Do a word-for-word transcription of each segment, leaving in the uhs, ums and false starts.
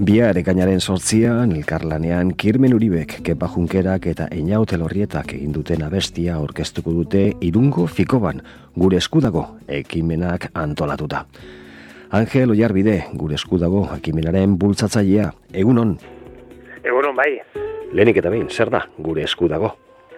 Bihar ekainaren sortzian, elkarlanean Kirmen Uribek, Kepa Junkerak eta Eñaut Elorrietak egin duten abestia aurkeztuko dute Irungo Fikoban, gure eskudago ekimenak antolatuta. Angel Oiarbide, gure eskudago ekimenaren bultzatzailea, egunon? Egunon, bai. Lehenik eta behin, zer da gure eskudago?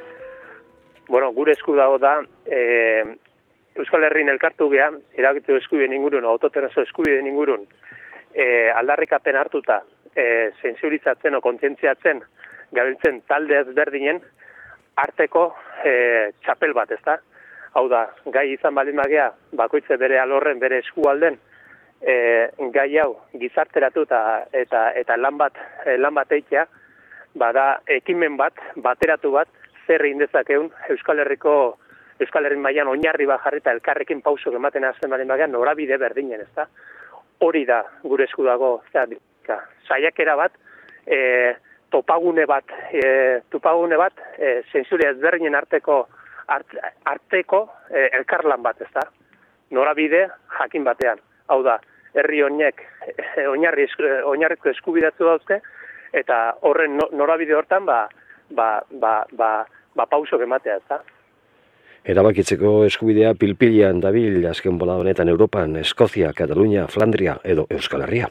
Bueno, gure eskudago da, e, Euskal Herrin elkartu geha, eragitu eskubideen ingurun, autoterazo eskubideen ingurun, e, aldarrikapen hartuta, e, sensibilizatzen o kontzientziatzen gabiltzen talde ezberdinen arteko e, txapel bat, ezta? Hau da, gai izan baldin magea, bakoitze bere alorren, bere eskualden, e, gai hau gizarteratu eta, eta, eta lan bat, e, lan bat eitea, bada ekimen bat, bateratu bat, zer egin dezakeun Euskal Herriko, Euskal Herrin mailan oinarri bat jarri eta elkarrekin pausok ematen hasten baldin magea, norabide berdinen, ezta? Hori da gure esku dago, saiakera bat, e, topagune bat, e, topagune bat, e, zentzure ezberdinen arteko, art, arteko e, elkarlan bat, ezta? Norabide jakin batean. Hau da, herri honek e, oinarri, oinarrizko eskubidatzu dauzke, eta horren no, norabide hortan, ba, ba, ba, ba, ba pausok ematea, ezta? Erabakitzeko eskubidea pilpilian dabil azken bola honetan Europan, Eskozia, Katalunia, Flandria edo Euskal Herria.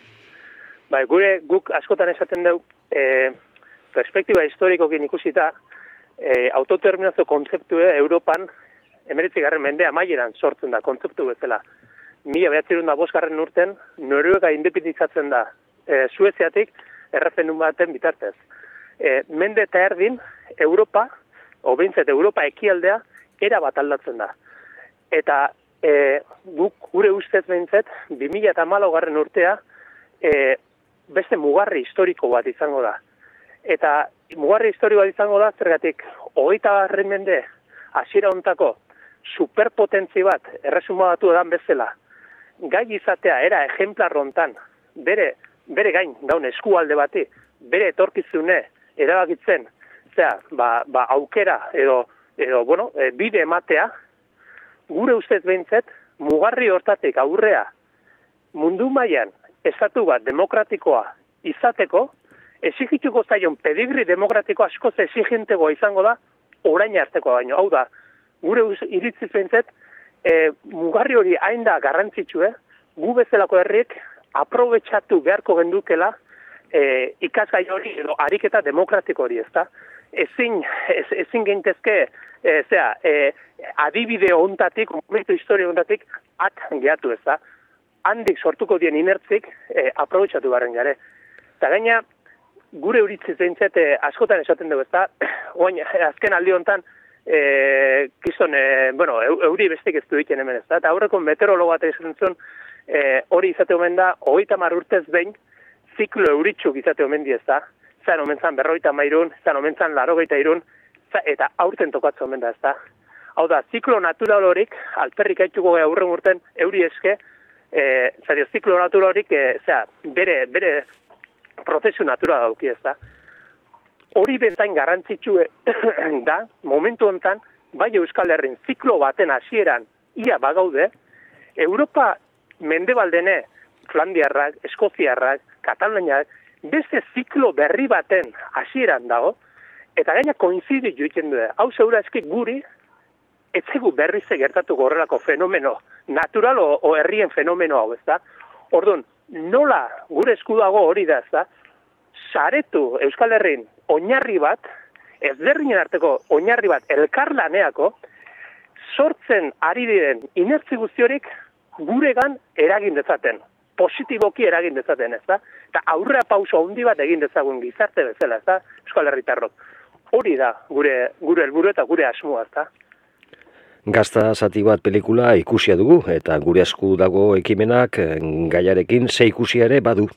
Bai, gure guk askotan esaten dugu, e, perspektiba historikokin ikusita, e, autoterminazio kontzeptue Europan hemeretzigarren mendea amaieran sortzen da kontzeptu bezala. Mila behatzerun da bosgarren urten, Noruega independizatzen da e, Sueziatik erreferendum baten bitartez. E, mende eta erdin, Europa, obeintzet Europa ekialdea, era bat aldatzen da. Eta e, guk gure ustez behintzet, bi mila hamalaugarren urtea, e, beste mugarri historiko bat izango da. Eta mugarri historiko bat izango da, zergatik, hogeita garren mende, hasiera hontako, superpotentzi bat, erresumatu edan bezala, gai izatea, era ejemplar hontan, bere, bere gain, daun eskualde bati, bere etorkizune, erabakitzen, zera, ba, ba aukera, edo, edo, bueno, e, bide ematea, gure ustez behintzet, mugarri hortatik aurrea, mundu mailan estatu bat demokratikoa izateko, exigituko zaion pedigri demokratiko askoz exigentegoa izango da, orain artekoa baino. Hau da, gure iritziz behintzet, e, mugarri hori hain da garrantzitsue, gu bezalako herriek aprobetxatu beharko gendukela e, ikasgai hori edo ariketa demokratiko hori, ezta? Ezin, ez, ezin gintezke, e, zera, e, adibide hontatik, momentu historia hontatik, at gehatu, ez da. Handik sortuko dien inertzik, e, aprobetxatu barren gare. Eta gaina, gure uritziz behintzet, e, askotan esaten dugu, ez da, oain, azken aldi hontan, e, kizton, e, bueno, euri bestik ez du diken hemen, ez da, eta aurreko meteorologo bat esaten zuen, e, hori izate omen da, hogeita hamar urtez behin, ziklo euritxuk izate omen di, ez da. Zan omentzan berroita mairun, zan omentzan larogeita irun, eta aurten tokatzen omen da, ez da. Hau da, ziklo natural horik, alperrik haituko geha aurren urten, euri eske, e, zario, ziklo natural horik, e, zera, bere, bere prozesu natural dauki, ez da. Hori bentain garrantzitsu da, momentu hontan, bai Euskal Herrin ziklo baten hasieran ia bagaude, Europa mendebaldene, Flandiarrak, Eskoziarrak, Kataluniak, beste ziklo berri baten hasieran dago, eta gaina koinzidi joiten du. Hau zeura eski guri, etzegu berriz gertatuko horrelako fenomeno, natural o, o herrien fenomeno hau, ez da? Orduan, nola gure eskudago hori da, ez da? Saretu Euskal Herrin oinarri bat, ezberdinen arteko oinarri bat elkarlaneako, sortzen ari diren inertzi guztiorik guregan eragin dezaten. Positiboki eragin dezaten, ez da? Eta aurrea pauso handi bat egin dezagun gizarte bezala, ez da? Euskal Herritarrok. Hori da gure gure helburu eta gure asmoa, ez da? Gazta zati bat pelikula ikusia dugu, eta gure esku dago ekimenak gaiarekin ze ikusia ere badu.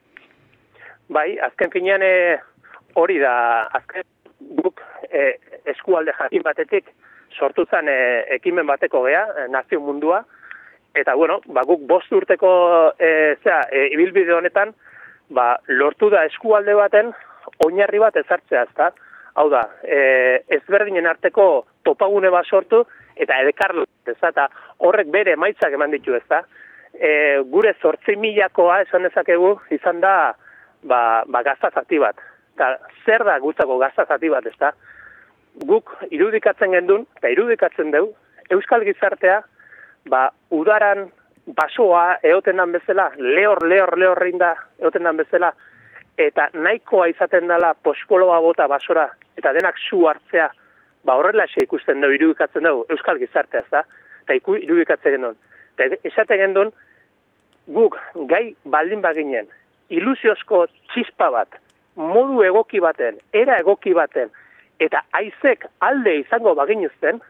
Bai, azken finean hori da, azken guk e, eskualde jakin batetik sortu zen e, ekimen bateko gea, e, nazio mundua, eta, bueno, ba, guk bost urteko e, zera, e, ibilbide honetan, ba, lortu da eskualde baten oinarri bat ezartzea, ezta? Hau da, e, ezberdinen arteko topagune bat sortu, eta elkarlu, ezta? Eta horrek bere emaitzak eman ditu, ezta? E, gure zortzi milakoa esan dezakegu izan da ba, ba gazta zati bat. Eta zer da guztako gazta zati bat, ez da? Guk irudikatzen gendun, eta irudikatzen dugu, euskal gizartea, ba, udaran basoa eoten dan bezala, lehor, lehor, lehorrein da eoten dan bezala, eta nahikoa izaten dela poskoloa bota basora, eta denak zu hartzea, ba horrela xe ikusten dugu, irudikatzen dugu, euskal gizartea, ez da? Eta iku irudikatzen gendun. Eta esaten gendun, guk gai baldin baginen, ilusiozko txispa bat, modu egoki baten, era egoki baten, eta haizek alde izango baginuzten,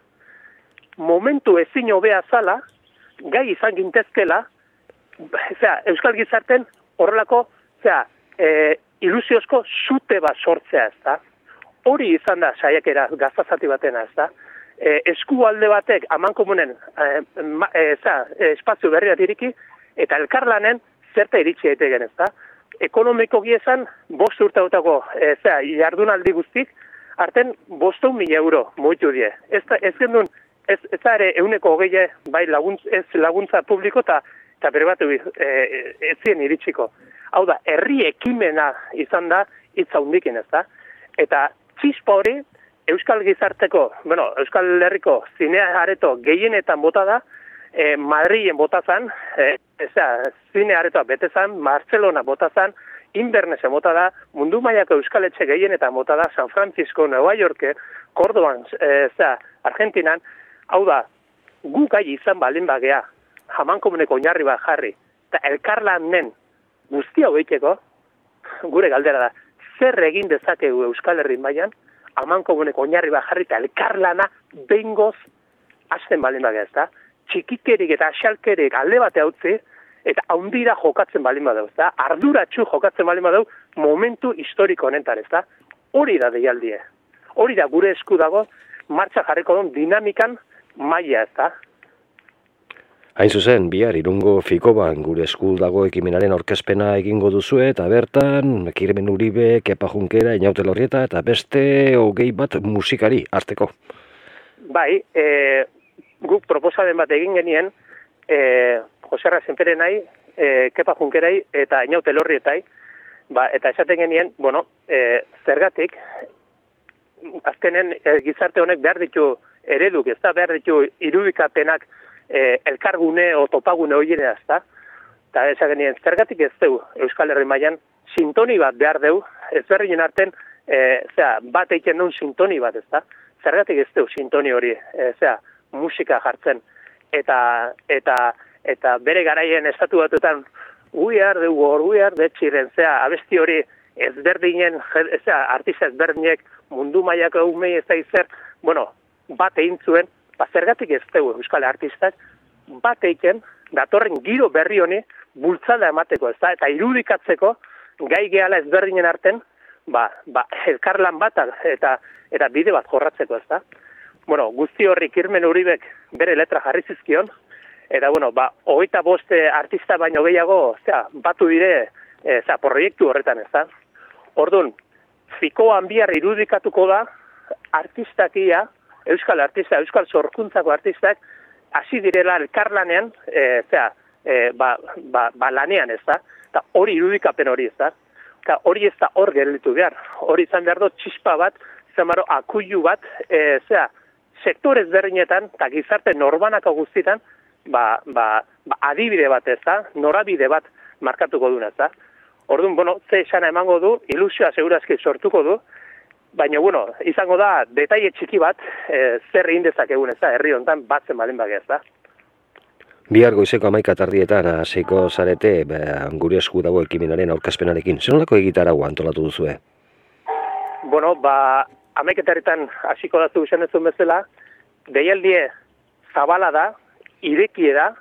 momentu ezin hobea zala, gai izan gintezkela, zera, euskal gizarten horrelako, zera, e, ilusiozko zute bat sortzea, ez da? Hori izan da saiakera gaztazati batena, ez da? E, eskualde batek amankomunen e, e, e, espazio berri bat iriki, eta elkarlanen zerta iritsi daiteken, ez da? Ekonomiko giezan, bost urteotako e, jardunaldi guztik, arten bosteun mila euro mugitu die. Ez, ez gendun, ez, ez da ere euneko hogeie bai laguntz, ez laguntza publiko eta eta bere bat e, ez zien iritsiko. Hau da, herri ekimena izan da hitza hundikin, ez da? Eta txispa hori, Euskal Gizarteko, bueno, Euskal Herriko zinea areto gehienetan bota da, e, Madrilen bota zan, e, ez da, zine aretoa bete zan, Barcelona bota zan, Invernesen bota da, mundu mailako euskaletxe gehienetan bota da, San Francisco, Nueva York, Kordoban, e, zera, Argentinan, hau da, gu gai izan baldin bagea, jamankomuneko oinarri bat jarri, eta elkarlanen guztia hobeiteko, gure galdera da, zer egin dezakegu Euskal Herri mailan, amankomuneko oinarri bat jarri, eta elkarlana behingoz hasten baldin bagea, ez da? Txikikerik eta asalkerik alde bate utzi, eta haundira jokatzen baldin badau, ez da? Arduratsu jokatzen baldin badau momentu historiko honetan, ez da? Hori da deialdie. Hori da gure esku dago, martxa jarriko duen dinamikan maila, ez da? Hain zuzen, bihar Irungo Fikoban gure esku dago ekimenaren aurkezpena egingo duzue, eta bertan, Kirmen Uribe, Kepa Junkera, Inaute Lorrieta, eta beste hogei bat musikari harteko. Bai, e, guk proposamen bat egin genien, e, Joserra Senperenai, e, Kepa Junkerai, eta Inaute Lorrietai, ba, eta esaten genien, bueno, e, zergatik, azkenen e, gizarte honek behar ditu ereduk, ez da, behar ditu irudikapenak e, elkargune o topagune horienea, ez da, eta esaten genien, zergatik ez deu Euskal Herri mailan sintoni bat behar deu, ez berrien arten, e, zera, bat eiken duen sintoni bat, ez da, zergatik ez deu sintoni hori, e, zera, musika jartzen, eta, eta, eta bere garaien estatu batuetan, we are the war, we are the children, zera, abesti hori ezberdinen, zera, artista ezberdinek mundu mailako umei ez da izer, bueno, bat egin zuen, ba, zergatik ez dugu euskal artistak, bat eiken, datorren giro berri honi, bultzada emateko, ez da, eta irudikatzeko, gai gehala ezberdinen arten, ba, ba, elkarlan bat, eta, eta bide bat jorratzeko, ez da. Bueno, guzti horri Kirmen Uribek bere letra jarri zizkion, eta, bueno, ba, hogeita boste artista baino gehiago, zera, batu dire, e, zera, proiektu horretan, ez da. Orduan, Fikoan bihar irudikatuko da, artistakia, euskal artista, euskal sorkuntzako artistak, hasi direla elkarlanean, e, zera, e, ba, ba, ba lanean, ez da, eta hori irudikapen hori, ez da, eta hori ez da hor gelditu behar, hori izan behar do, txispa bat, zamaro, akuilu bat, e, zera, sektorez berdinetan, eta gizarte norbanako guztietan, ba, ba, ba, adibide bat, ez da, norabide bat markatuko duna, ez da. Orduan, bueno, ze esana emango du, ilusioa segurazki sortuko du, baina, bueno, izango da, detaile txiki bat, e, zer egin dezakegun, ez da, herri honetan batzen baldin bagea, ez da. Bihar goizeko hamaika tardietan hasiko zarete gure esku dago ekimenaren aurkezpenarekin. Zer nolako egitaragua antolatu duzue? Bueno, ba, hamaiketarretan hasiko dazu izan ezun bezala, deialdie zabala da, irekie da,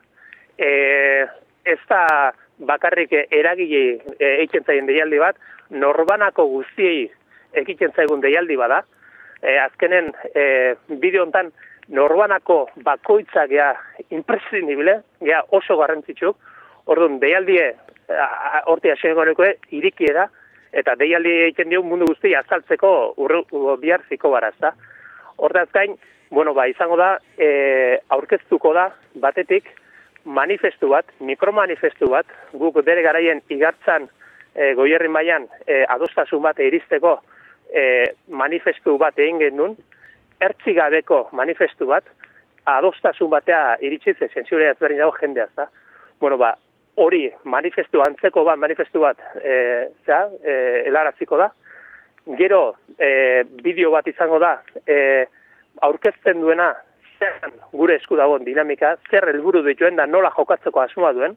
e, ez da bakarrik eragile eiken zaien deialdi bat, norbanako guztiei ekitzen zaigun deialdi bada. E, azkenen, e, bideo hontan norbanako bakoitza gea imprescindible, gea oso garrantzitsuk, orduan deialdie horti asengonekoe irikie da, eta deialdi egiten dio mundu guzti azaltzeko urru, bihar ziko barazta. Hortaz gain, bueno, ba, izango da, e, aurkeztuko da, batetik, manifestu bat, mikromanifestu bat, guk bere garaien igartzan e, Goierri mailan e, adostasun bat iristeko e, manifestu bat egin genuen, ertzi gabeko manifestu bat, adostasun batea iritsi ze zentsura ezberdin dago jendea, ezta. Bueno, ba, hori manifestu antzeko bat, manifestu bat, e, zera, e, helaraziko da. Gero, e, bideo bat izango da, e, aurkezten duena, zer gure esku dagoen dinamika, zer helburu dituen da nola jokatzeko asmoa duen,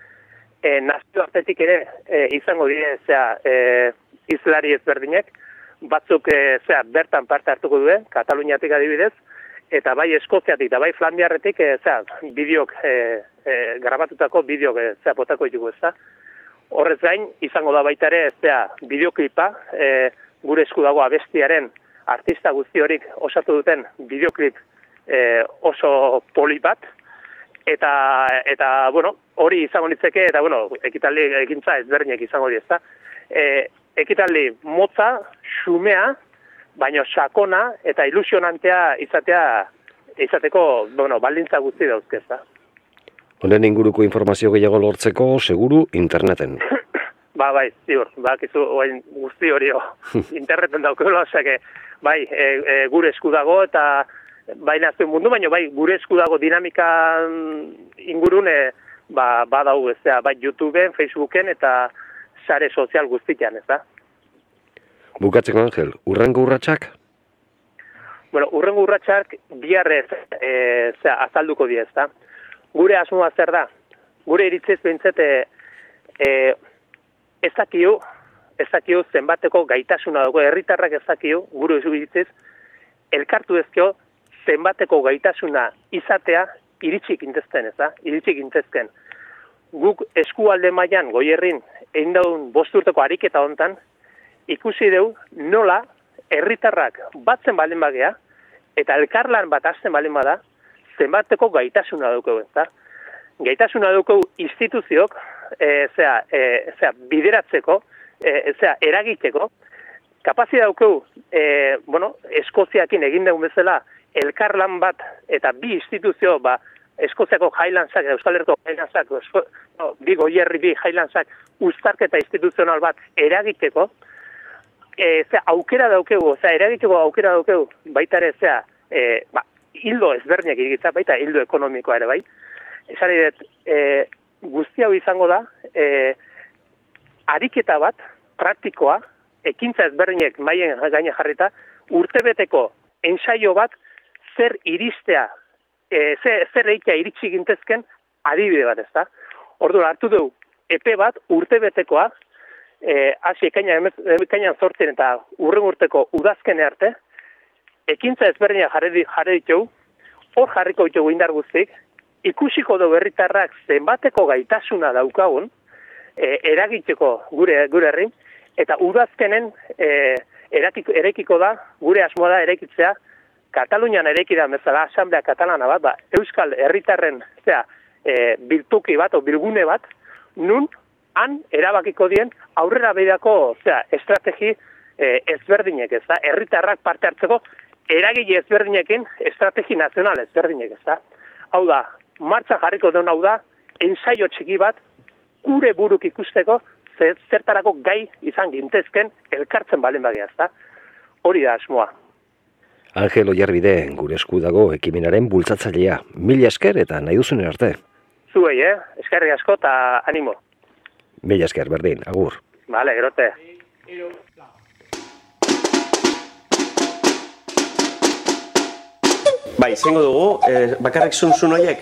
e, nazioartetik ere e, izango dire, zera, e, izlari ezberdinek, batzuk e, zera, bertan parte hartuko duen, Kataluniatik adibidez, eta bai Eskoziatik eta bai Flandiarretik e, zera, bideok, e, e, grabatutako bideok e, zera, potako ditugu ez da. Horrez gain, izango da baita ere, zera, bideoklipa, e, gure esku dago abestiaren artista guzti horik osatu duten bideoklip E, oso poli bat, eta, eta bueno, hori izango litzeke, eta, bueno, ekitaldi ekintza ezberdinek izango di, ezta. E, ekitaldi motza, xumea, baino sakona, eta ilusionantea izatea, izateko, bueno, baldintza guzti dauzke, ezta. Honen inguruko informazio gehiago lortzeko, seguru, interneten. Ba, bai, ziur, bakizu, oain guzti hori, interneten daukela, osake, bai, e, e, gure esku dago, eta baina zuen mundu, baina bai gure esku dago dinamika ingurune ba, badau, ez da, bai YouTubeen, Facebooken eta sare sozial guztian, ez da. Bukatzeko, Angel, urrengo urratsak? Bueno, urrengo urratsak biharrez e, zera, azalduko die, ez da. Gure asmoa zer da, gure iritziz behintzet e, e, ez dakiu, ez dakiu zenbateko gaitasuna dago, herritarrak ez dakiu, gure iritziz, elkartu ezkio, zenbateko gaitasuna izatea iritsik intezken, ez da? Iritsik intezken. Guk eskualde mailan Goierrin egin daun bost urteko ariketa hontan, ikusi deu nola herritarrak batzen baldin bagea, eta elkarlan bat hasten baldin bada, zenbateko gaitasuna daukeu, ez da? Gaitasuna daukeu instituziok, e, zera, e, zera, bideratzeko, e, zera, eragiteko, kapazia daukeu, e, bueno, Eskoziakin egin dugun bezala, elkarlan bat eta bi instituzio, ba, Eskoziako Highlandsak, Euskal Herriko Highlandsak, no, bi Goierri, bi Highlandsak, uztarketa instituzional bat eragiteko, e, zera, aukera daukegu, zera, eragiteko aukera daukegu, baita ere, zera, e, ba, hildo ezberdinak irigitza, baita hildo ekonomikoa ere, bai. Esan edet, e, guzti hau izango da, e, ariketa bat, praktikoa, ekintza ezberdinek maien gaine jarrita, urtebeteko ensaio bat, zer iristea, e, zer, zer eitea iritsi gintezken adibide bat, ez da. Orduan hartu dugu, epe bat, urtebetekoa, e, hasi ekainan, ekainan zortzen eta urren urteko udazkene arte, ekintza ezberdinak jarri, jarri ditugu, hor jarriko ditugu indar guztik, ikusiko dugu herritarrak zenbateko gaitasuna daukagun, e, eragiteko gure, gure herrin, eta udazkenen e, erakiko, erekiko da, gure asmoa da erekitzea, Katalunian eraiki da bezala asamblea katalana bat, ba, Euskal herritarren zera, e, biltuki bat, o bilgune bat, nun han erabakiko dien aurrera beidako zera, estrategi e, ezberdinek, ez da, herritarrak parte hartzeko eragile ezberdinekin estrategi nazional ezberdinek, ez da. Hau da, martza jarriko duen hau da, ensaio txiki bat, gure buruk ikusteko, zertarako gai izan gintezken elkartzen balen bagia, ez da. Hori da asmoa. Angel Oiarbide, gure esku dago ekimenaren bultzatzailea. Mila esker eta nahi duzunen arte. Zuei, eh? Eskerrik asko eta animo. Mila esker, berdin, agur. Vale, gerote. Bai, zengo dugu, eh, bakarrik zun-zun horiek.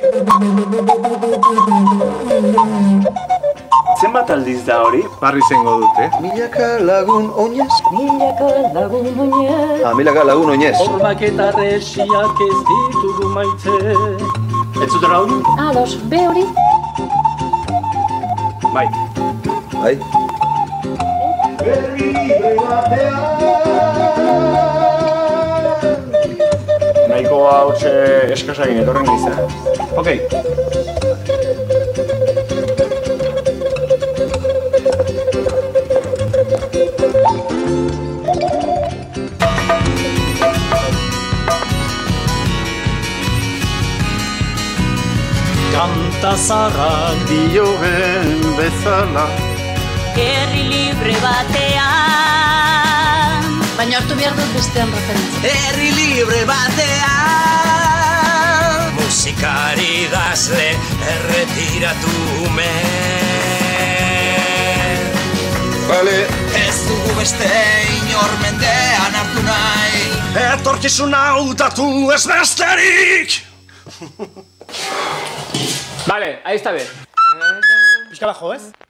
Zenbat aldiz da hori? Barri zengo dute. Milaka lagun oinez. Milaka lagun oinez. Ah, milaka lagun oinez. Hormak eta resiak ez ditugu maite. Ez zuten hau? Ados, be hori? Bai. Bai. Nahiko hautxe eskasagin etorren gizera. Okei. Kanta zara Dioen bezala herri batean. Baina hartu behar dut bestean referentzia. Herri libre batean. Musikari dazle erretiratu men. Vale. Ez dugu beste inor mendean hartu nahi. Etorkizuna hautatu ez besterik. Vale, ahí está bien. Pizka bajo, ez?